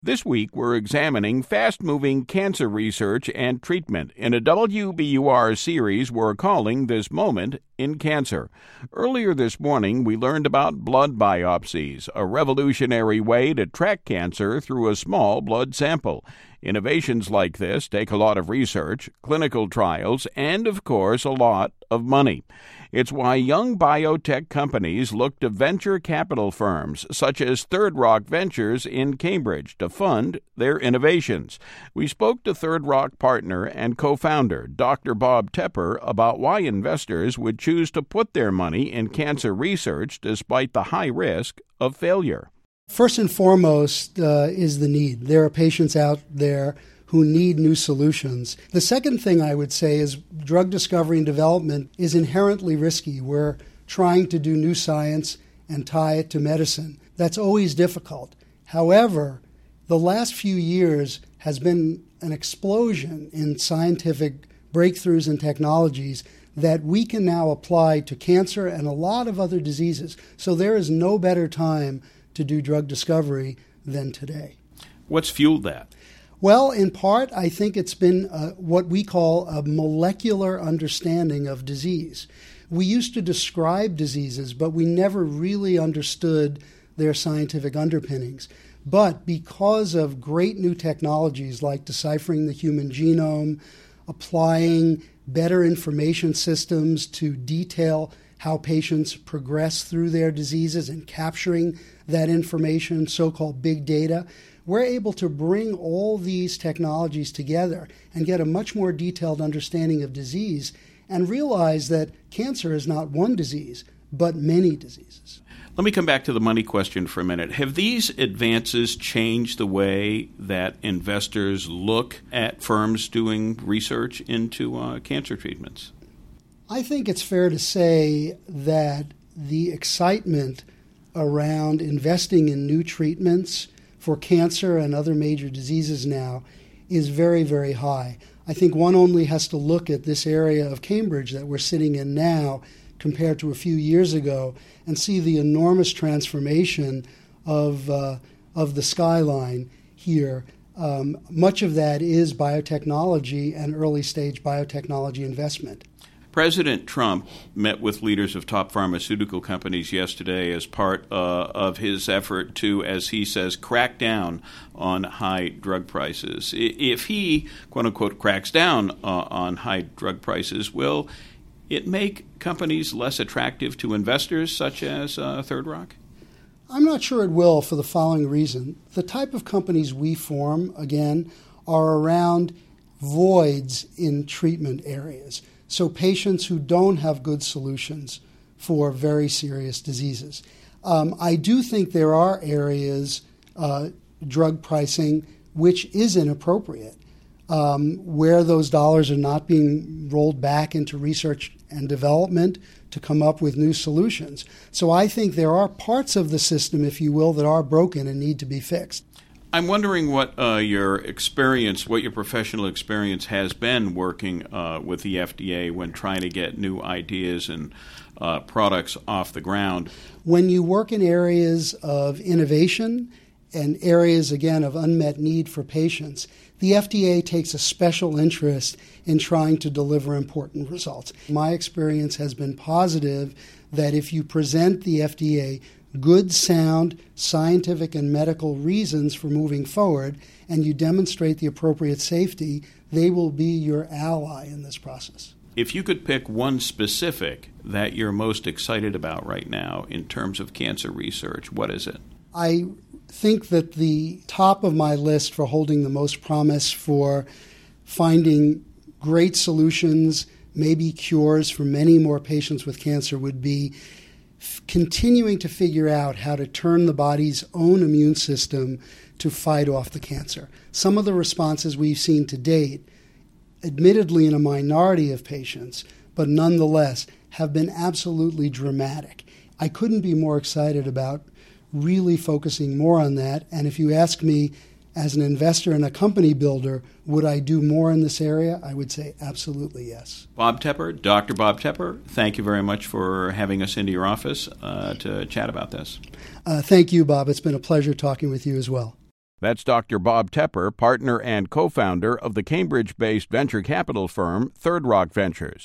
This week, we're examining fast-moving cancer research and treatment in a WBUR series we're calling This Moment in Cancer. Earlier this morning, we learned about blood biopsies, a revolutionary way to track cancer through a small blood sample. Innovations like this take a lot of research, clinical trials, and, of course, a lot of money. It's why young biotech companies look to venture capital firms such as Third Rock Ventures in Cambridge to fund their innovations. We spoke to Third Rock partner and co-founder Dr. Bob Tepper about why investors would choose to put their money in cancer research despite the high risk of failure. First and foremost is the need. There are patients out there who need new solutions. The second thing I would say is drug discovery and development is inherently risky. We're trying to do new science and tie it to medicine. That's always difficult. However, the last few years has been an explosion in scientific breakthroughs and technologies that we can now apply to cancer and a lot of other diseases. So there is no better time to do drug discovery than today. What's fueled that? Well, in part, I think it's been what we call a molecular understanding of disease. We used to describe diseases, but we never really understood their scientific underpinnings. But because of great new technologies like deciphering the human genome, applying better information systems to detail how patients progress through their diseases and capturing that information, so-called big data, we're able to bring all these technologies together and get a much more detailed understanding of disease and realize that cancer is not one disease, but many diseases. Let me come back to the money question for a minute. Have these advances changed the way that investors look at firms doing research into cancer treatments? I think it's fair to say that the excitement around investing in new treatments for cancer and other major diseases now is very, very high. I think one only has to look at this area of Cambridge that we're sitting in now compared to a few years ago and see the enormous transformation of the skyline here. Much of that is biotechnology and early-stage biotechnology investment. President Trump met with leaders of top pharmaceutical companies yesterday as part of his effort to, as he says, crack down on high drug prices. If he, quote-unquote, cracks down on high drug prices, will it make companies less attractive to investors such as Third Rock? I'm not sure it will for the following reason. The type of companies we form, again, are around voids in treatment areas. So patients who don't have good solutions for very serious diseases. I do think there are areas, drug pricing, which is inappropriate, where those dollars are not being rolled back into research and development to come up with new solutions. So I think there are parts of the system, if you will, that are broken and need to be fixed. I'm wondering what your experience, what your professional experience has been working with the FDA when trying to get new ideas and products off the ground. When you work in areas of innovation and areas, again, of unmet need for patients, the FDA takes a special interest in trying to deliver important results. My experience has been positive that if you present the FDA good, sound, scientific and medical reasons for moving forward, and you demonstrate the appropriate safety, they will be your ally in this process. If you could pick one specific that you're most excited about right now in terms of cancer research, what is it? I think that the top of my list for holding the most promise for finding great solutions, maybe cures for many more patients with cancer would be continuing to figure out how to turn the body's own immune system to fight off the cancer. Some of the responses we've seen to date, admittedly in a minority of patients, but nonetheless have been absolutely dramatic. I couldn't be more excited about really focusing more on that. And if you ask me, as an investor and a company builder, would I do more in this area? I would say absolutely yes. Bob Tepper, Dr. Bob Tepper, thank you very much for having us into your office to chat about this. Thank you, Bob. It's been a pleasure talking with you as well. That's Dr. Bob Tepper, partner and co-founder of the Cambridge-based venture capital firm Third Rock Ventures.